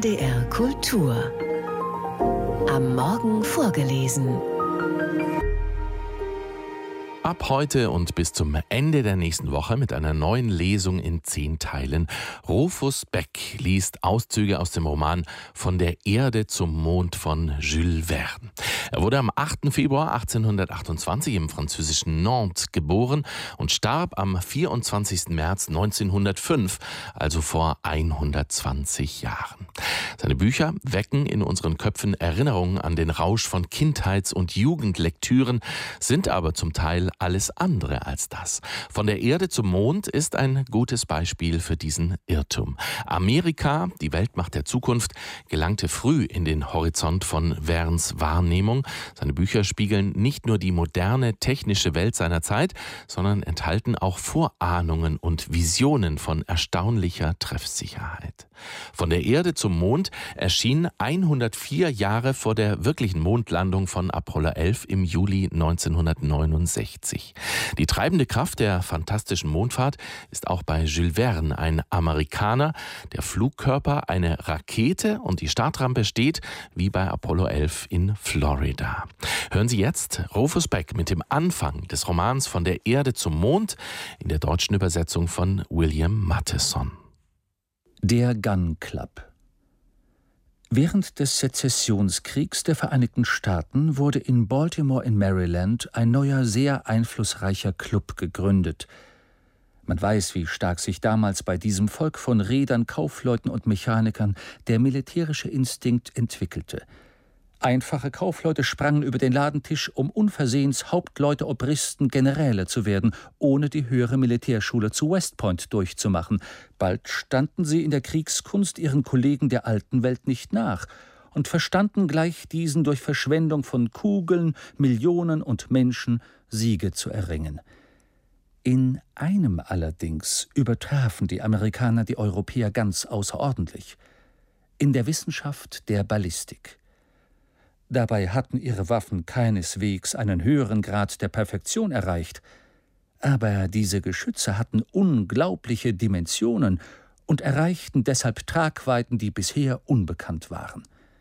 NDR Kultur. Am Morgen vorgelesen. Ab heute und bis zum Ende der nächsten Woche mit einer neuen Lesung in 10 Teilen. Rufus Beck liest Auszüge aus dem Roman Von der Erde zum Mond von Jules Verne. Er wurde am 8. Februar 1828 im französischen Nantes geboren und starb am 24. März 1905, also vor 120 Jahren. Seine Bücher wecken in unseren Köpfen Erinnerungen an den Rausch von Kindheits- und Jugendlektüren, sind aber zum Teil alles andere als das. Von der Erde zum Mond ist ein gutes Beispiel für diesen Irrtum. Amerika, die Weltmacht der Zukunft, gelangte früh in den Horizont von Vernes Wahrnehmung. Seine Bücher spiegeln nicht nur die moderne technische Welt seiner Zeit, sondern enthalten auch Vorahnungen und Visionen von erstaunlicher Treffsicherheit. Von der Erde zum Mond erschien 104 Jahre vor der wirklichen Mondlandung von Apollo 11 im Juli 1969. Die treibende Kraft der fantastischen Mondfahrt ist auch bei Jules Verne ein Amerikaner. Der Flugkörper eine Rakete und die Startrampe steht, wie bei Apollo 11 in Florida. Hören Sie jetzt Rufus Beck mit dem Anfang des Romans Von der Erde zum Mond in der deutschen Übersetzung von William Matheson. Der Gun Club. Während des Sezessionskriegs der Vereinigten Staaten wurde in Baltimore in Maryland ein neuer, sehr einflussreicher Club gegründet. Man weiß, wie stark sich damals bei diesem Volk von Reedern, Kaufleuten und Mechanikern der militärische Instinkt entwickelte. Einfache Kaufleute sprangen über den Ladentisch, um unversehens Hauptleute, Obristen, Generäle zu werden, ohne die höhere Militärschule zu West Point durchzumachen. Bald standen sie in der Kriegskunst ihren Kollegen der alten Welt nicht nach und verstanden gleich diesen durch Verschwendung von Kugeln, Millionen und Menschen Siege zu erringen. In einem allerdings übertrafen die Amerikaner die Europäer ganz außerordentlich: in der Wissenschaft der Ballistik. Dabei hatten ihre Waffen keineswegs einen höheren Grad der Perfektion erreicht, aber diese Geschütze hatten unglaubliche Dimensionen und erreichten deshalb Tragweiten, die bisher unbekannt waren.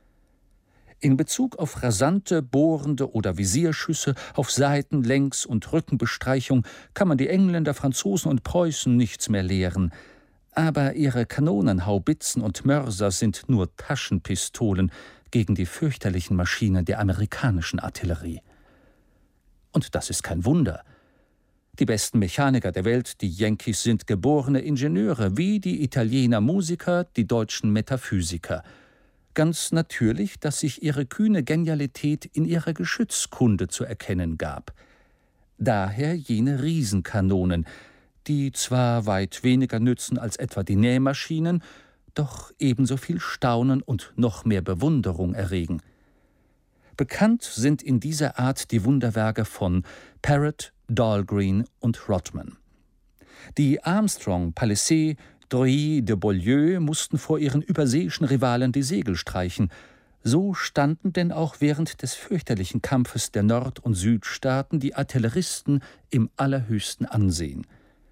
In Bezug auf rasante, bohrende oder Visierschüsse, auf Seiten-, Längs- und Rückenbestreichung kann man die Engländer, Franzosen und Preußen nichts mehr lehren, aber ihre Kanonen, Haubitzen und Mörser sind nur Taschenpistolen gegen die fürchterlichen Maschinen der amerikanischen Artillerie. Und das ist kein Wunder. Die besten Mechaniker der Welt, die Yankees, sind geborene Ingenieure, wie die Italiener Musiker, die Deutschen Metaphysiker. Ganz natürlich, dass sich ihre kühne Genialität in ihrer Geschützkunde zu erkennen gab. Daher jene Riesenkanonen, die zwar weit weniger nützen als etwa die Nähmaschinen, doch ebenso viel Staunen und noch mehr Bewunderung erregen. Bekannt sind in dieser Art die Wunderwerke von Parrott, Dahlgren und Rodman. Die Armstrong, Palissy, Droy de Beaulieu mussten vor ihren überseeischen Rivalen die Segel streichen. So standen denn auch während des fürchterlichen Kampfes der Nord- und Südstaaten die Artilleristen im allerhöchsten Ansehen.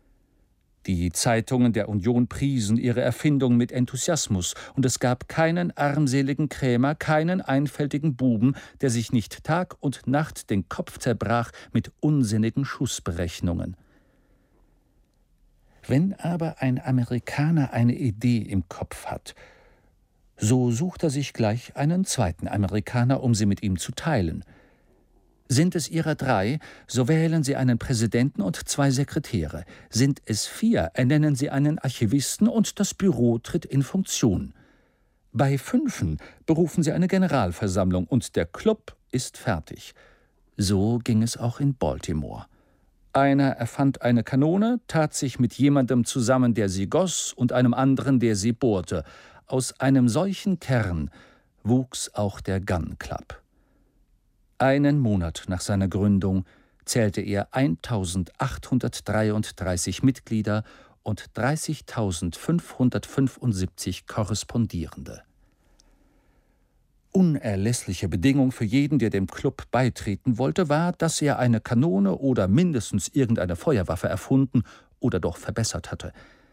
Die Zeitungen der Union priesen ihre Erfindung mit Enthusiasmus, und es gab keinen armseligen Krämer, keinen einfältigen Buben, der sich nicht Tag und Nacht den Kopf zerbrach mit unsinnigen Schussberechnungen. Wenn aber ein Amerikaner eine Idee im Kopf hat, so sucht er sich gleich einen zweiten Amerikaner, um sie mit ihm zu teilen. Sind es ihrer 3, so wählen sie einen Präsidenten und 2 Sekretäre. Sind es 4, ernennen sie einen Archivisten und das Büro tritt in Funktion. Bei 5 berufen sie eine Generalversammlung und der Club ist fertig. So ging es auch in Baltimore. Einer erfand eine Kanone, tat sich mit jemandem zusammen, der sie goss, und einem anderen, der sie bohrte. Aus einem solchen Kern wuchs auch der Gun Club. Einen Monat nach seiner Gründung zählte er 1833 Mitglieder und 30.575 Korrespondierende. Unerlässliche Bedingung für jeden, der dem Club beitreten wollte, war, dass er eine Kanone oder mindestens irgendeine Feuerwaffe erfunden oder doch verbessert hatte.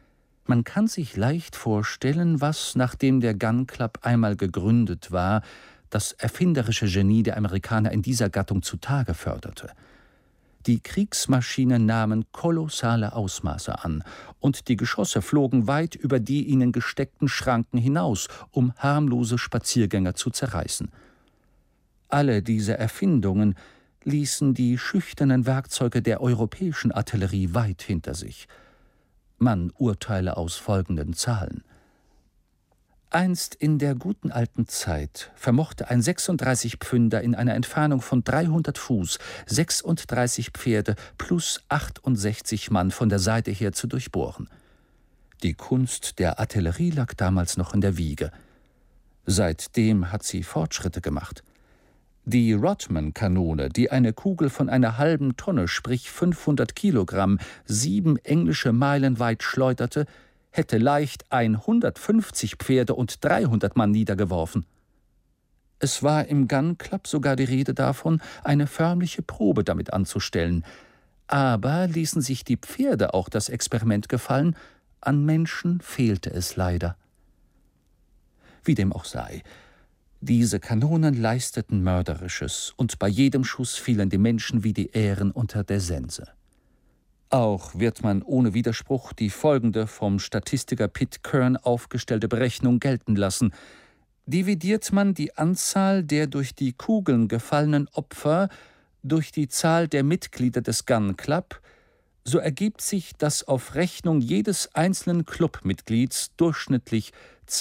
Man kann sich leicht vorstellen, was, nachdem der Gun Club einmal gegründet war, das erfinderische Genie der Amerikaner in dieser Gattung zutage förderte. Die Kriegsmaschinen nahmen kolossale Ausmaße an, und die Geschosse flogen weit über die ihnen gesteckten Schranken hinaus, um harmlose Spaziergänger zu zerreißen. Alle diese Erfindungen ließen die schüchternen Werkzeuge der europäischen Artillerie weit hinter sich. Man urteile aus folgenden Zahlen. Einst in der guten alten Zeit vermochte ein 36-Pfünder in einer Entfernung von 300 Fuß 36 Pferde plus 68 Mann von der Seite her zu durchbohren. Die Kunst der Artillerie lag damals noch in der Wiege. Seitdem hat sie Fortschritte gemacht. Die Rodman-Kanone, die eine Kugel von einer halben Tonne, sprich 500 Kilogramm, 7 englische Meilen weit schleuderte, hätte leicht 150 Pferde und 300 Mann niedergeworfen. Es war im Gun Club sogar die Rede davon, eine förmliche Probe damit anzustellen. Aber ließen sich die Pferde auch das Experiment gefallen, an Menschen fehlte es leider. Wie dem auch sei, diese Kanonen leisteten Mörderisches, und bei jedem Schuss fielen die Menschen wie die Ähren unter der Sense. Auch wird man ohne Widerspruch die folgende vom Statistiker Pitcairn aufgestellte Berechnung gelten lassen. Dividiert man die Anzahl der durch die Kugeln gefallenen Opfer durch die Zahl der Mitglieder des Gun Club, so ergibt sich, dass auf Rechnung jedes einzelnen Clubmitglieds durchschnittlich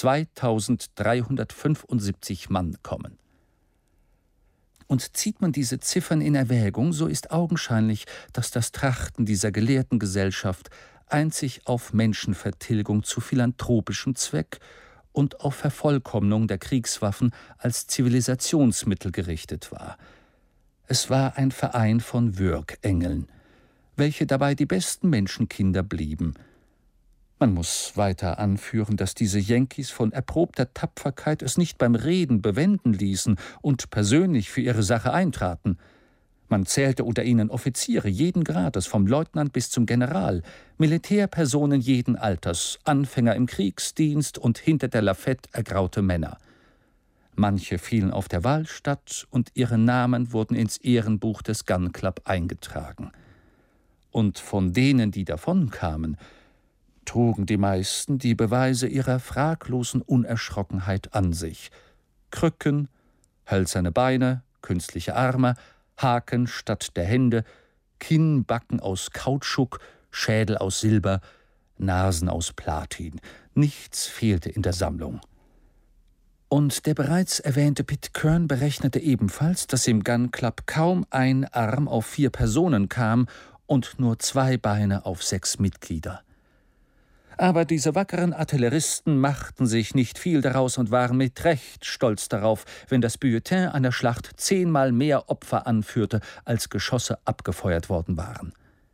2375 Mann kommen. Und zieht man diese Ziffern in Erwägung, so ist augenscheinlich, dass das Trachten dieser gelehrten Gesellschaft einzig auf Menschenvertilgung zu philanthropischem Zweck und auf Vervollkommnung der Kriegswaffen als Zivilisationsmittel gerichtet war. Es war ein Verein von Würgengeln, welche dabei die besten Menschenkinder blieben. Man muss weiter anführen, dass diese Yankees von erprobter Tapferkeit es nicht beim Reden bewenden ließen und persönlich für ihre Sache eintraten. Man zählte unter ihnen Offiziere jeden Grades, vom Leutnant bis zum General, Militärpersonen jeden Alters, Anfänger im Kriegsdienst und hinter der Lafette ergraute Männer. Manche fielen auf der Wahlstatt, und ihre Namen wurden ins Ehrenbuch des Gun Club eingetragen. Und von denen, die davonkamen, trugen die meisten die Beweise ihrer fraglosen Unerschrockenheit an sich. Krücken, hölzerne Beine, künstliche Arme, Haken statt der Hände, Kinnbacken aus Kautschuk, Schädel aus Silber, Nasen aus Platin. Nichts fehlte in der Sammlung. Und der bereits erwähnte Pitcairn berechnete ebenfalls, dass im Gun Club kaum ein Arm auf 4 Personen kam und nur 2 Beine auf 6 Mitglieder. Aber diese wackeren Artilleristen machten sich nicht viel daraus und waren mit Recht stolz darauf, wenn das Bulletin einer Schlacht 10-mal mehr Opfer anführte, als Geschosse abgefeuert worden waren.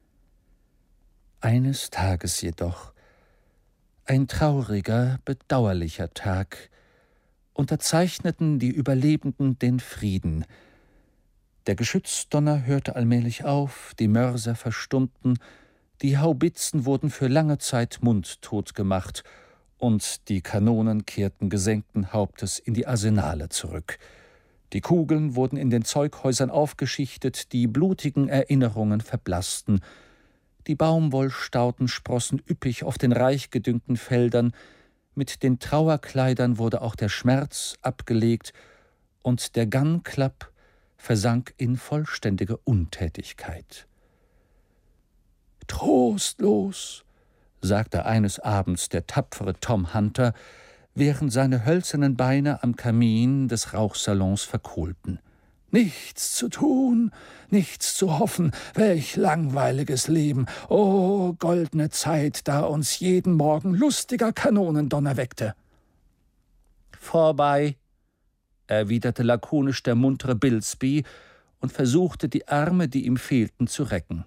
Eines Tages jedoch, ein trauriger, bedauerlicher Tag, unterzeichneten die Überlebenden den Frieden. Der Geschützdonner hörte allmählich auf, die Mörser verstummten, die Haubitzen wurden für lange Zeit mundtot gemacht, und die Kanonen kehrten gesenkten Hauptes in die Arsenale zurück. Die Kugeln wurden in den Zeughäusern aufgeschichtet, die blutigen Erinnerungen verblassten. Die Baumwollstauden sprossen üppig auf den reich gedüngten Feldern, mit den Trauerkleidern wurde auch der Schmerz abgelegt, und der Gun Club versank in vollständige Untätigkeit. »Trostlos«, sagte eines Abends der tapfere Tom Hunter, während seine hölzernen Beine am Kamin des Rauchsalons verkohlten. »Nichts zu tun, nichts zu hoffen, welch langweiliges Leben! Oh, goldene Zeit, da uns jeden Morgen lustiger Kanonendonner weckte!« »Vorbei«, erwiderte lakonisch der muntere Bilsby und versuchte, die Arme, die ihm fehlten, zu recken.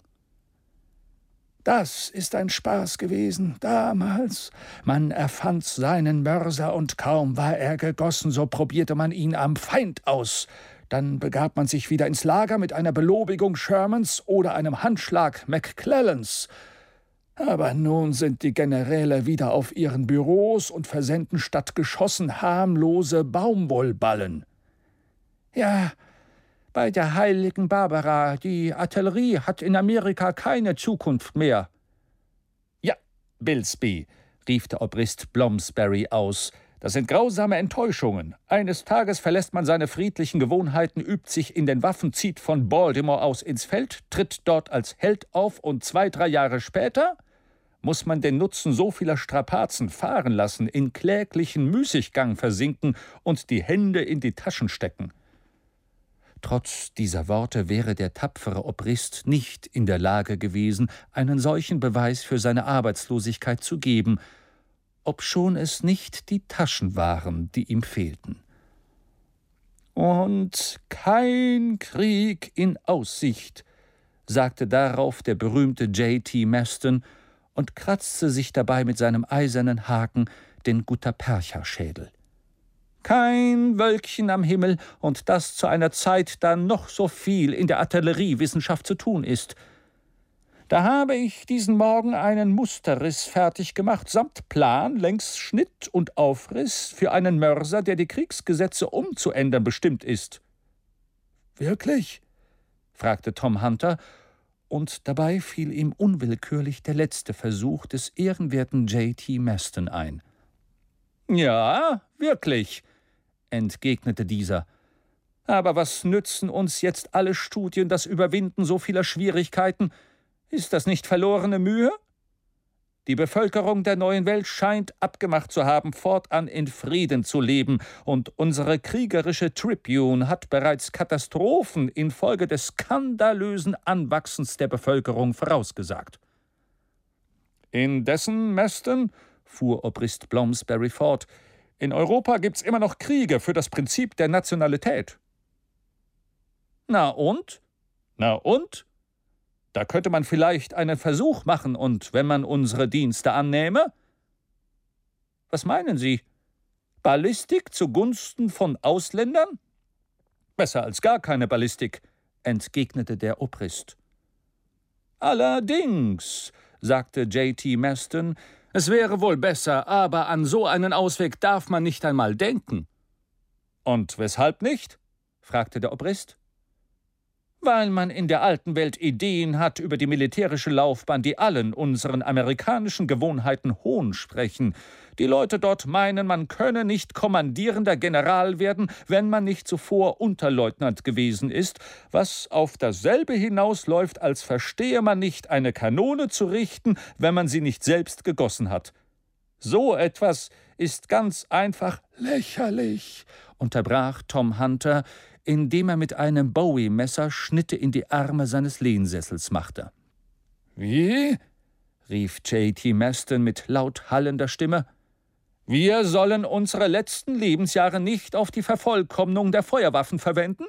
»Das ist ein Spaß gewesen, damals. Man erfand seinen Mörser, und kaum war er gegossen, so probierte man ihn am Feind aus. Dann begab man sich wieder ins Lager mit einer Belobigung Shermans oder einem Handschlag McClellans. Aber nun sind die Generäle wieder auf ihren Büros und versenden statt Geschossen harmlose Baumwollballen. Ja, bei der heiligen Barbara, die Artillerie hat in Amerika keine Zukunft mehr. Ja, Bilsby, rief der Obrist Bloomsbury aus, das sind grausame Enttäuschungen. Eines Tages verlässt man seine friedlichen Gewohnheiten, übt sich in den Waffen, zieht von Baltimore aus ins Feld, tritt dort als Held auf und 2-3 Jahre später muss man den Nutzen so vieler Strapazen fahren lassen, in kläglichen Müßiggang versinken und die Hände in die Taschen stecken. Trotz dieser Worte wäre der tapfere Obrist nicht in der Lage gewesen, einen solchen Beweis für seine Arbeitslosigkeit zu geben, obschon es nicht die Taschen waren, die ihm fehlten. »Und kein Krieg in Aussicht«, sagte darauf der berühmte J.T. Maston und kratzte sich dabei mit seinem eisernen Haken den Guttapercha-Schädel. »Kein Wölkchen am Himmel, und das zu einer Zeit, da noch so viel in der Artilleriewissenschaft zu tun ist. Da habe ich diesen Morgen einen Musterriss fertig gemacht, samt Plan, Längsschnitt und Aufriss für einen Mörser, der die Kriegsgesetze umzuändern bestimmt ist.« »Wirklich?« fragte Tom Hunter, und dabei fiel ihm unwillkürlich der letzte Versuch des ehrenwerten J.T. Maston ein. »Ja, wirklich«, entgegnete dieser. »Aber was nützen uns jetzt alle Studien, das Überwinden so vieler Schwierigkeiten? Ist das nicht verlorene Mühe? Die Bevölkerung der neuen Welt scheint abgemacht zu haben, fortan in Frieden zu leben, und unsere kriegerische Tribune hat bereits Katastrophen infolge des skandalösen Anwachsens der Bevölkerung vorausgesagt.« »Indessen, Maston«, fuhr Obrist Bloomsbury fort, »in Europa gibt's immer noch Kriege für das Prinzip der Nationalität.« »Na und? Na und? Da könnte man vielleicht einen Versuch machen, und wenn man unsere Dienste annähme?« »Was meinen Sie? Ballistik zugunsten von Ausländern?« »Besser als gar keine Ballistik«, entgegnete der Obrist. »Allerdings«, sagte J.T. Maston, »es wäre wohl besser, aber an so einen Ausweg darf man nicht einmal denken.« »Und weshalb nicht?« fragte der Obrist. »Weil man in der alten Welt Ideen hat über die militärische Laufbahn, die allen unseren amerikanischen Gewohnheiten Hohn sprechen. Die Leute dort meinen, man könne nicht kommandierender General werden, wenn man nicht zuvor Unterleutnant gewesen ist, was auf dasselbe hinausläuft, als verstehe man nicht, eine Kanone zu richten, wenn man sie nicht selbst gegossen hat. So etwas ist ganz einfach lächerlich«, unterbrach Tom Hunter, indem er mit einem Bowie-Messer Schnitte in die Arme seines Lehnsessels machte. »Wie?« rief J.T. Maston mit laut hallender Stimme. »Wir sollen unsere letzten Lebensjahre nicht auf die Vervollkommnung der Feuerwaffen verwenden?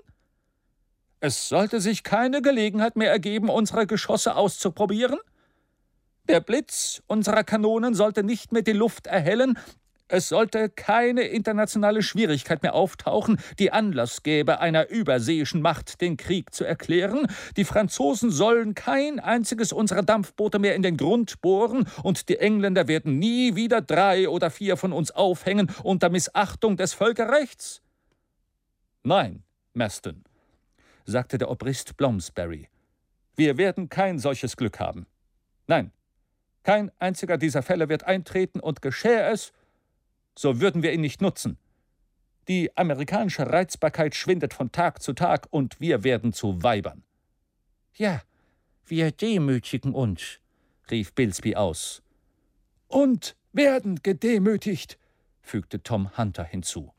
Es sollte sich keine Gelegenheit mehr ergeben, unsere Geschosse auszuprobieren? Der Blitz unserer Kanonen sollte nicht mehr die Luft erhellen. Es sollte keine internationale Schwierigkeit mehr auftauchen, die Anlass gäbe, einer überseeischen Macht den Krieg zu erklären. Die Franzosen sollen kein einziges unserer Dampfboote mehr in den Grund bohren, und die Engländer werden nie wieder 3 oder 4 von uns aufhängen unter Missachtung des Völkerrechts.« »Nein, Maston«, sagte der Obrist Bloomsbury, »wir werden kein solches Glück haben. Nein, kein einziger dieser Fälle wird eintreten, und geschähe es, so würden wir ihn nicht nutzen. Die amerikanische Reizbarkeit schwindet von Tag zu Tag, und wir werden zu Weibern.« »Ja, wir demütigen uns«, rief Bilsby aus. »Und werden gedemütigt«, fügte Tom Hunter hinzu.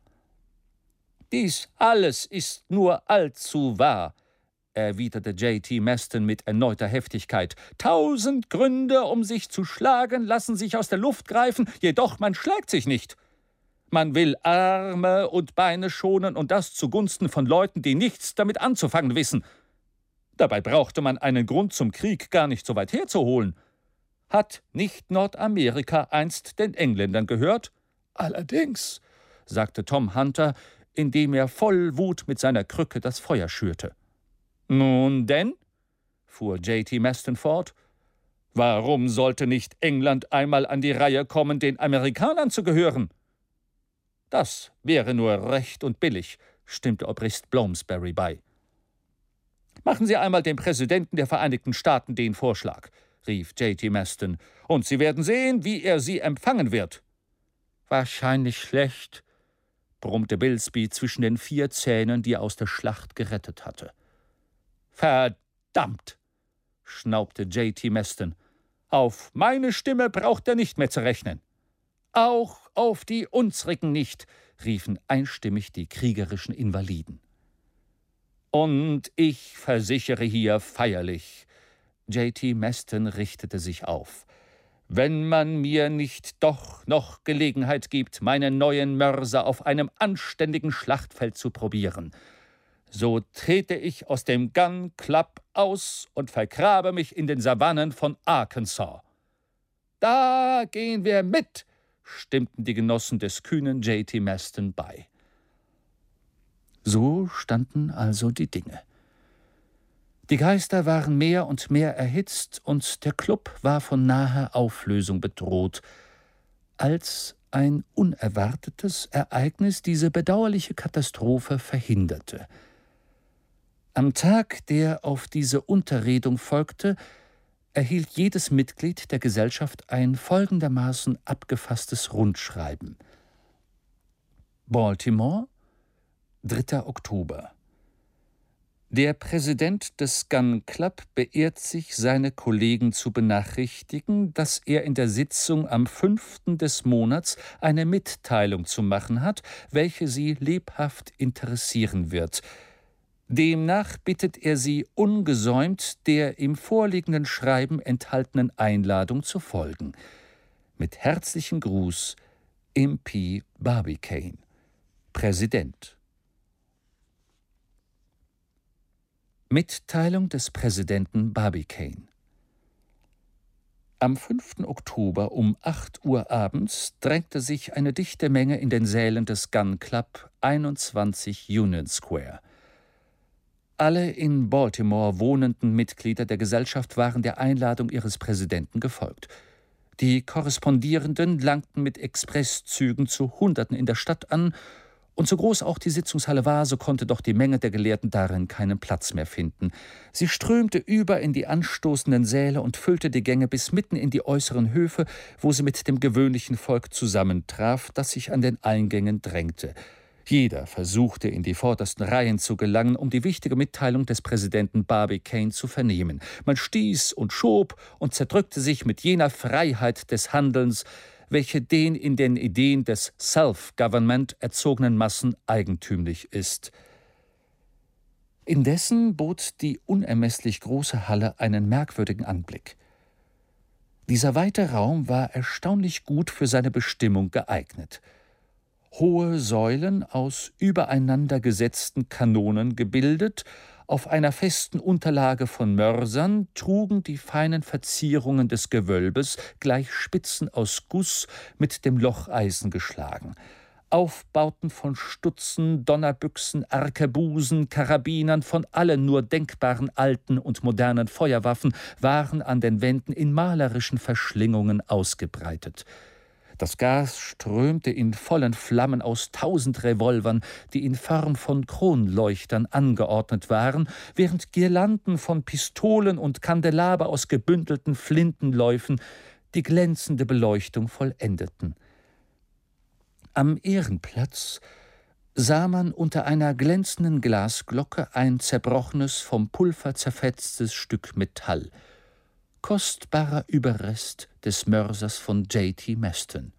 »Dies alles ist nur allzu wahr«, erwiderte J.T. Maston mit erneuter Heftigkeit. »1000 Gründe, um sich zu schlagen, lassen sich aus der Luft greifen, jedoch man schlägt sich nicht. Man will Arme und Beine schonen, und das zugunsten von Leuten, die nichts damit anzufangen wissen. Dabei brauchte man einen Grund zum Krieg gar nicht so weit herzuholen. Hat nicht Nordamerika einst den Engländern gehört?« »Allerdings«, sagte Tom Hunter, indem er voll Wut mit seiner Krücke das Feuer schürte. »Nun denn«, fuhr J.T. Maston fort, Warum sollte nicht England einmal an die Reihe kommen, den Amerikanern zu gehören? Das wäre nur recht und billig, stimmte Obrist Bloomsbury bei. Machen Sie einmal dem Präsidenten der Vereinigten Staaten den Vorschlag, rief J.T. Maston, und Sie werden sehen, wie er Sie empfangen wird. Wahrscheinlich schlecht, brummte Bilsby zwischen den 4 Zähnen, die er aus der Schlacht gerettet hatte. Verdammt, schnaubte J.T. Maston. Auf meine Stimme braucht er nicht mehr zu rechnen. Auch auf die unsrigen nicht, riefen einstimmig die kriegerischen Invaliden. Und ich versichere hier feierlich, J.T. Maston richtete sich auf, wenn man mir nicht doch noch Gelegenheit gibt, meinen neuen Mörser auf einem anständigen Schlachtfeld zu probieren, so trete ich aus dem Gun Club aus und vergrabe mich in den Savannen von Arkansas. Da gehen wir mit, stimmten die Genossen des kühnen J.T. Maston bei. So standen also die Dinge. Die Geister waren mehr und mehr erhitzt, und der Klub war von naher Auflösung bedroht, als ein unerwartetes Ereignis diese bedauerliche Katastrophe verhinderte. Am Tag, der auf diese Unterredung folgte, erhielt jedes Mitglied der Gesellschaft ein folgendermaßen abgefasstes Rundschreiben. Baltimore, 3. Oktober. Der Präsident des Gun Club beehrt sich, seine Kollegen zu benachrichtigen, dass er in der Sitzung am 5. des Monats eine Mitteilung zu machen hat, welche Sie lebhaft interessieren wird. Demnach bittet er Sie ungesäumt, der im vorliegenden Schreiben enthaltenen Einladung zu folgen. Mit herzlichem Gruß, MP Barbicane, Präsident. Mitteilung des Präsidenten Barbicane. Am 5. Oktober um 8 Uhr abends drängte sich eine dichte Menge in den Sälen des Gun Club 21 Union Square. Alle in Baltimore wohnenden Mitglieder der Gesellschaft waren der Einladung ihres Präsidenten gefolgt. Die Korrespondierenden langten mit Expresszügen zu Hunderten in der Stadt an, und so groß auch die Sitzungshalle war, so konnte doch die Menge der Gelehrten darin keinen Platz mehr finden. Sie strömte über in die anstoßenden Säle und füllte die Gänge bis mitten in die äußeren Höfe, wo sie mit dem gewöhnlichen Volk zusammentraf, das sich an den Eingängen drängte. Jeder versuchte, in die vordersten Reihen zu gelangen, um die wichtige Mitteilung des Präsidenten Barbicane zu vernehmen. Man stieß und schob und zerdrückte sich mit jener Freiheit des Handelns, welche den in den Ideen des Self-Government erzogenen Massen eigentümlich ist. Indessen bot die unermesslich große Halle einen merkwürdigen Anblick. Dieser weite Raum war erstaunlich gut für seine Bestimmung geeignet. Hohe Säulen aus übereinander gesetzten Kanonen gebildet, auf einer festen Unterlage von Mörsern, trugen die feinen Verzierungen des Gewölbes gleich Spitzen aus Guss mit dem Locheisen geschlagen. Aufbauten von Stutzen, Donnerbüchsen, Arkebusen, Karabinern, von allen nur denkbaren alten und modernen Feuerwaffen waren an den Wänden in malerischen Verschlingungen ausgebreitet. Das Gas strömte in vollen Flammen aus 1000 Revolvern, die in Form von Kronleuchtern angeordnet waren, während Girlanden von Pistolen und Kandelaber aus gebündelten Flintenläufen die glänzende Beleuchtung vollendeten. Am Ehrenplatz sah man unter einer glänzenden Glasglocke ein zerbrochenes, vom Pulver zerfetztes Stück Metall, kostbarer Überrest des Mörsers von J.T. Maston.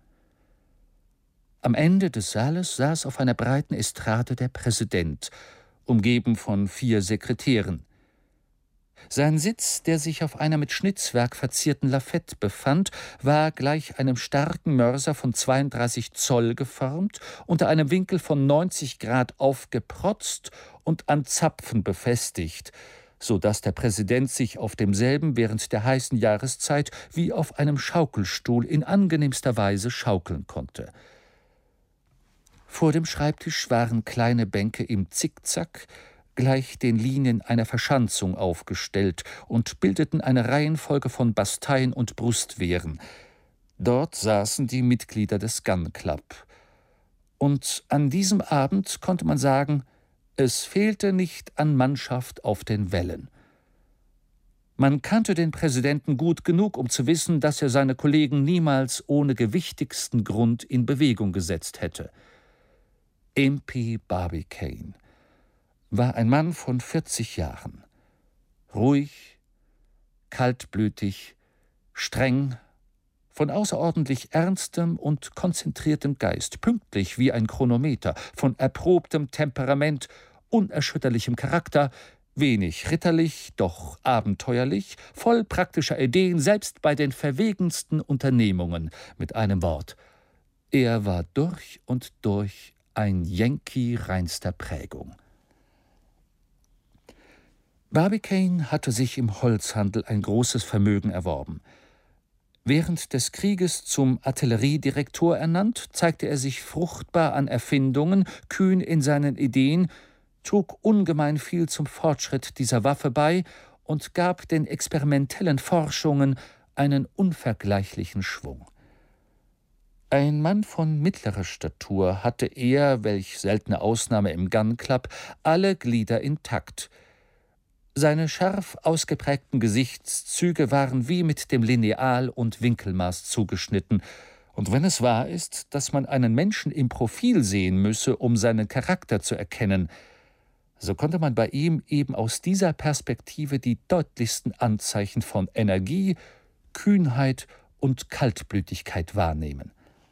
Am Ende des Saales saß auf einer breiten Estrade der Präsident, umgeben von 4 Sekretären. Sein Sitz, der sich auf einer mit Schnitzwerk verzierten Lafette befand, war gleich einem starken Mörser von 32 Zoll geformt, unter einem Winkel von 90 Grad aufgeprotzt und an Zapfen befestigt, so dass der Präsident sich auf demselben während der heißen Jahreszeit wie auf einem Schaukelstuhl in angenehmster Weise schaukeln konnte. Vor dem Schreibtisch waren kleine Bänke im Zickzack, gleich den Linien einer Verschanzung aufgestellt und bildeten eine Reihenfolge von Basteien und Brustwehren. Dort saßen die Mitglieder des Gun Club. Und an diesem Abend konnte man sagen, es fehlte nicht an Mannschaft auf den Wällen. Man kannte den Präsidenten gut genug, um zu wissen, dass er seine Kollegen niemals ohne gewichtigsten Grund in Bewegung gesetzt hätte. Impey Barbicane war ein Mann von 40 Jahren. Ruhig, kaltblütig, streng, von außerordentlich ernstem und konzentriertem Geist, pünktlich wie ein Chronometer, von erprobtem Temperament, unerschütterlichem Charakter, wenig ritterlich, doch abenteuerlich, voll praktischer Ideen, selbst bei den verwegensten Unternehmungen. Mit einem Wort: er war durch und durch ein Yankee reinster Prägung. Barbicane hatte sich im Holzhandel ein großes Vermögen erworben. Während des Krieges zum Artilleriedirektor ernannt, zeigte er sich fruchtbar an Erfindungen, kühn in seinen Ideen, trug ungemein viel zum Fortschritt dieser Waffe bei und gab den experimentellen Forschungen einen unvergleichlichen Schwung. Ein Mann von mittlerer Statur hatte er, welch seltene Ausnahme im Gun Club, alle Glieder intakt. Seine scharf ausgeprägten Gesichtszüge waren wie mit dem Lineal und Winkelmaß zugeschnitten, und wenn es wahr ist, dass man einen Menschen im Profil sehen müsse, um seinen Charakter zu erkennen, so konnte man bei ihm eben aus dieser Perspektive die deutlichsten Anzeichen von Energie, Kühnheit und Kaltblütigkeit wahrnehmen.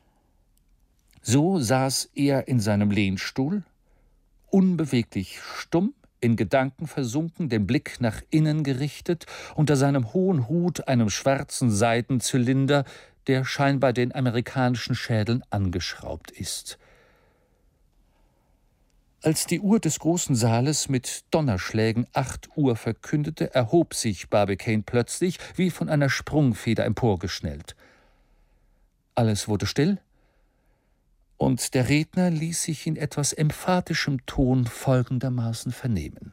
So saß er in seinem Lehnstuhl, unbeweglich stumm, in Gedanken versunken, den Blick nach innen gerichtet, unter seinem hohen Hut, einem schwarzen Seidenzylinder, der scheinbar den amerikanischen Schädeln angeschraubt ist. Als die Uhr des großen Saales mit Donnerschlägen 8 Uhr verkündete, erhob sich Barbicane plötzlich, wie von einer Sprungfeder emporgeschnellt. Alles wurde still, und der Redner ließ sich in etwas emphatischem Ton folgendermaßen vernehmen: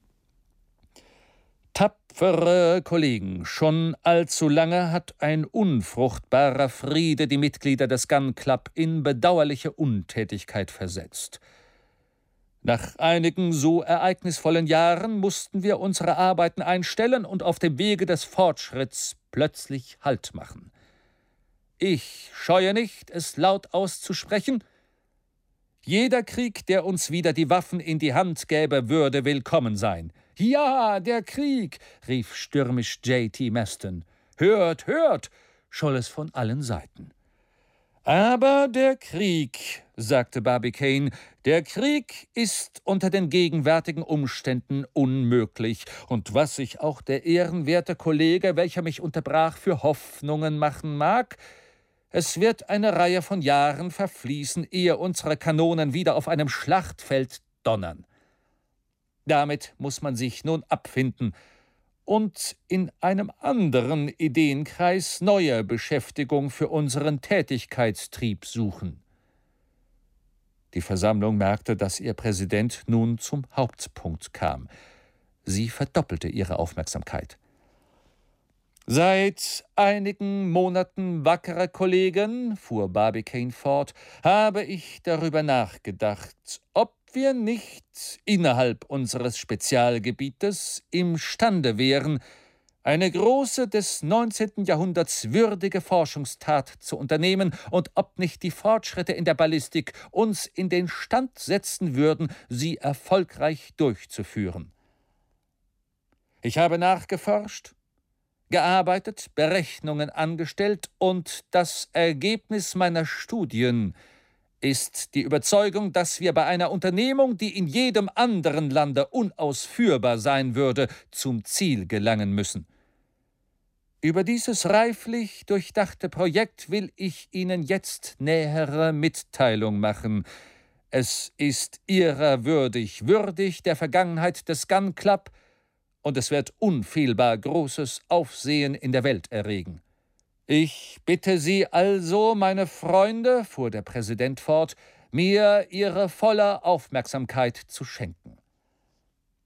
Tapfere Kollegen, schon allzu lange hat ein unfruchtbarer Friede die Mitglieder des Gun Club in bedauerliche Untätigkeit versetzt. Nach einigen so ereignisvollen Jahren mussten wir unsere Arbeiten einstellen und auf dem Wege des Fortschritts plötzlich Halt machen. Ich scheue nicht, es laut auszusprechen: Jeder Krieg, der uns wieder die Waffen in die Hand gäbe, würde willkommen sein. »Ja, der Krieg«, rief stürmisch J.T. Maston. »Hört, hört«, scholl es von allen Seiten. »Aber der Krieg«, sagte Barbicane, »der Krieg ist unter den gegenwärtigen Umständen unmöglich. Und was sich auch der ehrenwerte Kollege, welcher mich unterbrach, für Hoffnungen machen mag, es wird eine Reihe von Jahren verfließen, ehe unsere Kanonen wieder auf einem Schlachtfeld donnern. Damit muss man sich nun abfinden und in einem anderen Ideenkreis neue Beschäftigung für unseren Tätigkeitstrieb suchen.« Die Versammlung merkte, dass ihr Präsident nun zum Hauptpunkt kam. Sie verdoppelte ihre Aufmerksamkeit. »Seit einigen Monaten, wackerer Kollegen«, fuhr Barbicane fort, »habe ich darüber nachgedacht, ob wir nicht innerhalb unseres Spezialgebietes imstande wären, eine große, des 19. Jahrhunderts würdige Forschungstat zu unternehmen und ob nicht die Fortschritte in der Ballistik uns in den Stand setzen würden, sie erfolgreich durchzuführen. Ich habe nachgeforscht, gearbeitet, Berechnungen angestellt, und das Ergebnis meiner Studien ist die Überzeugung, dass wir bei einer Unternehmung, die in jedem anderen Lande unausführbar sein würde, zum Ziel gelangen müssen. Über dieses reiflich durchdachte Projekt will ich Ihnen jetzt nähere Mitteilung machen. Es ist Ihrer würdig der Vergangenheit des Gun Club, und es wird unfehlbar großes Aufsehen in der Welt erregen. Ich bitte Sie also, meine Freunde«, fuhr der Präsident fort, »mir Ihre volle Aufmerksamkeit zu schenken.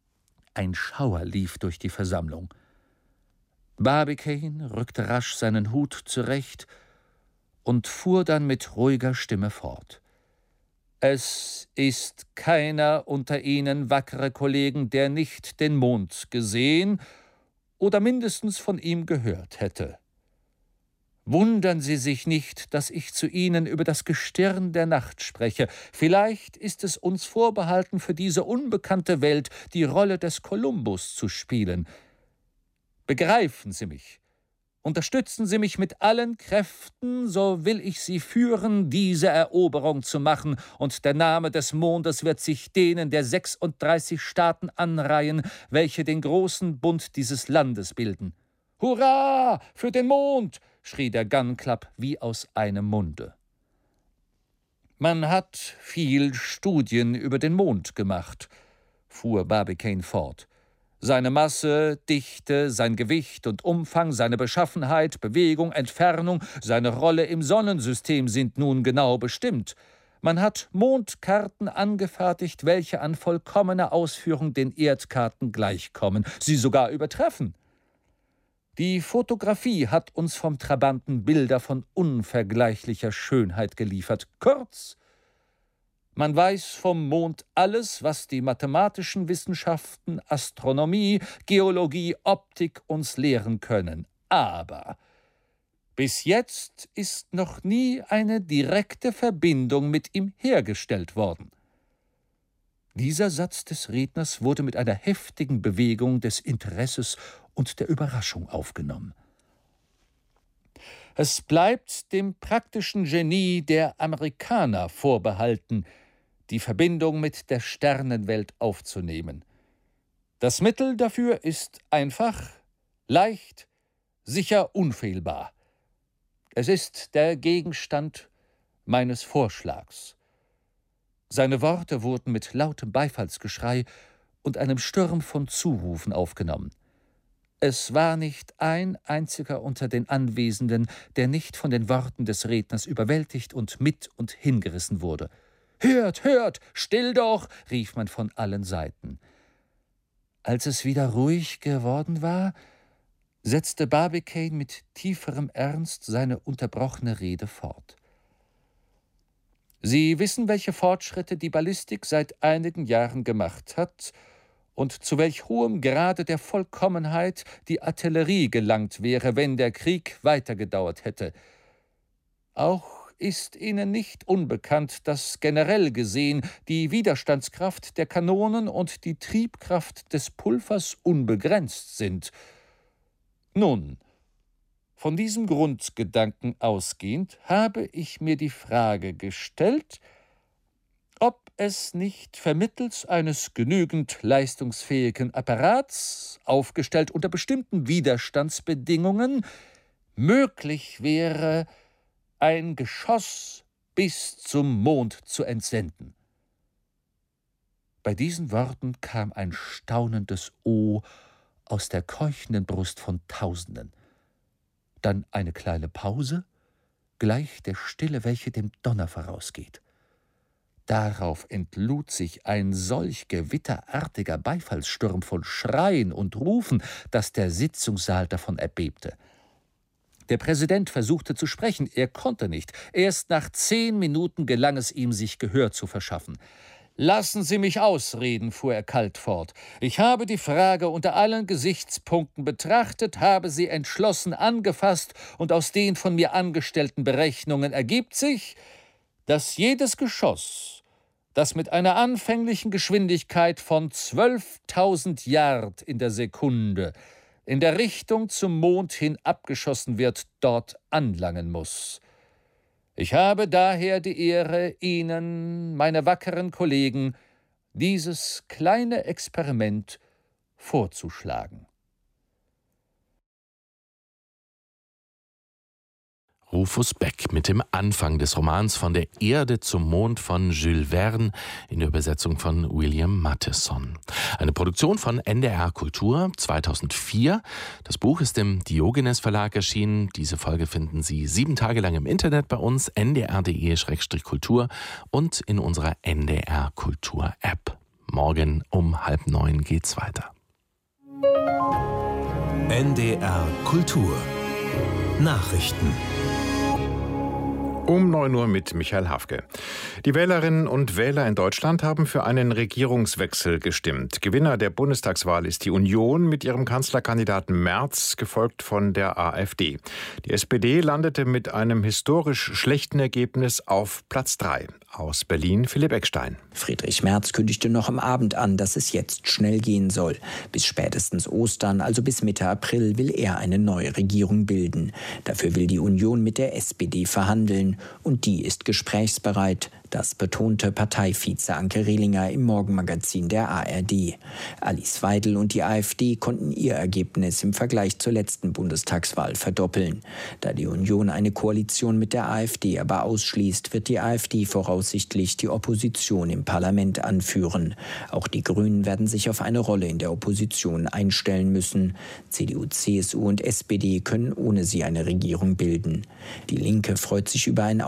Ein Schauer lief durch die Versammlung. Barbicane rückte rasch seinen Hut zurecht und fuhr dann mit ruhiger Stimme fort. »Es ist keiner unter Ihnen, wackere Kollegen, der nicht den Mond gesehen oder mindestens von ihm gehört hätte. Wundern Sie sich nicht, dass ich zu Ihnen über das Gestirn der Nacht spreche. Vielleicht ist es uns vorbehalten, für diese unbekannte Welt die Rolle des Kolumbus zu spielen. Begreifen Sie mich. Unterstützen Sie mich mit allen Kräften, so will ich Sie führen, diese Eroberung zu machen, und der Name des Mondes wird sich denen der 36 Staaten anreihen, welche den großen Bund dieses Landes bilden. »Hurra für den Mond!« schrie der Gun Club wie aus einem Munde. »Man hat viel Studien über den Mond gemacht«, fuhr Barbicane fort. »Seine Masse, Dichte, sein Gewicht und Umfang, seine Beschaffenheit, Bewegung, Entfernung, seine Rolle im Sonnensystem sind nun genau bestimmt. Man hat Mondkarten angefertigt, welche an vollkommener Ausführung den Erdkarten gleichkommen, sie sogar übertreffen. Die Fotografie hat uns vom Trabanten Bilder von unvergleichlicher Schönheit geliefert. Kurz, man weiß vom Mond alles, was die mathematischen Wissenschaften, Astronomie, Geologie, Optik uns lehren können. Aber bis jetzt ist noch nie eine direkte Verbindung mit ihm hergestellt worden.« Dieser Satz des Redners wurde mit einer heftigen Bewegung des Interesses und der Überraschung aufgenommen. Es bleibt dem praktischen Genie der Amerikaner vorbehalten, die Verbindung mit der Sternenwelt aufzunehmen. Das Mittel dafür ist einfach, leicht, sicher unfehlbar. Es ist der Gegenstand meines Vorschlags. Seine Worte wurden mit lautem Beifallsgeschrei und einem Sturm von Zurufen aufgenommen. Es war nicht ein einziger unter den Anwesenden, der nicht von den Worten des Redners überwältigt und mit und hingerissen wurde. »Hört, hört, still doch!« rief man von allen Seiten. Als es wieder ruhig geworden war, setzte Barbicane mit tieferem Ernst seine unterbrochene Rede fort. »Sie wissen, welche Fortschritte die Ballistik seit einigen Jahren gemacht hat und zu welch hohem Grade der Vollkommenheit die Artillerie gelangt wäre, wenn der Krieg weitergedauert hätte. Auch ist Ihnen nicht unbekannt, dass generell gesehen die Widerstandskraft der Kanonen und die Triebkraft des Pulvers unbegrenzt sind. Nun, von diesem Grundgedanken ausgehend habe ich mir die Frage gestellt, ob es nicht vermittels eines genügend leistungsfähigen Apparats, aufgestellt unter bestimmten Widerstandsbedingungen, möglich wäre, ein Geschoss bis zum Mond zu entsenden. Bei diesen Worten kam ein staunendes O aus der keuchenden Brust von Tausenden. Dann eine kleine Pause, gleich der Stille, welche dem Donner vorausgeht. Darauf entlud sich ein solch gewitterartiger Beifallssturm von Schreien und Rufen, dass der Sitzungssaal davon erbebte. Der Präsident versuchte zu sprechen, er konnte nicht. Erst nach 10 Minuten gelang es ihm, sich Gehör zu verschaffen. »Lassen Sie mich ausreden«, fuhr er kalt fort. »Ich habe die Frage unter allen Gesichtspunkten betrachtet, habe sie entschlossen angefasst, und aus den von mir angestellten Berechnungen ergibt sich, dass jedes Geschoss, das mit einer anfänglichen Geschwindigkeit von 12.000 Yard in der Sekunde in der Richtung zum Mond hin abgeschossen wird, dort anlangen muss. Ich habe daher die Ehre, Ihnen, meine wackeren Kollegen, dieses kleine Experiment vorzuschlagen.« Rufus Beck mit dem Anfang des Romans Von der Erde zum Mond von Jules Verne in der Übersetzung von William Matheson. Eine Produktion von NDR Kultur 2004. Das Buch ist im Diogenes Verlag erschienen. Diese Folge finden Sie 7 Tage lang im Internet bei uns, ndr.de/kultur und in unserer NDR Kultur App. Morgen um 8:30 geht's weiter. NDR Kultur Nachrichten Um 9 Uhr mit Michael Hafke. Die Wählerinnen und Wähler in Deutschland haben für einen Regierungswechsel gestimmt. Gewinner der Bundestagswahl ist die Union mit ihrem Kanzlerkandidaten Merz, gefolgt von der AfD. Die SPD landete mit einem historisch schlechten Ergebnis auf Platz 3. Aus Berlin Philipp Eckstein. Friedrich Merz kündigte noch am Abend an, dass es jetzt schnell gehen soll. Bis spätestens Ostern, also bis Mitte April, will er eine neue Regierung bilden. Dafür will die Union mit der SPD verhandeln. Und die ist gesprächsbereit. Das betonte Parteivize Anke Rehlinger im Morgenmagazin der ARD. Alice Weidel und die AfD konnten ihr Ergebnis im Vergleich zur letzten Bundestagswahl verdoppeln. Da die Union eine Koalition mit der AfD aber ausschließt, wird die AfD voraussichtlich die Opposition im Parlament anführen. Auch die Grünen werden sich auf eine Rolle in der Opposition einstellen müssen. CDU, CSU und SPD können ohne sie eine Regierung bilden. Die Linke freut sich über ein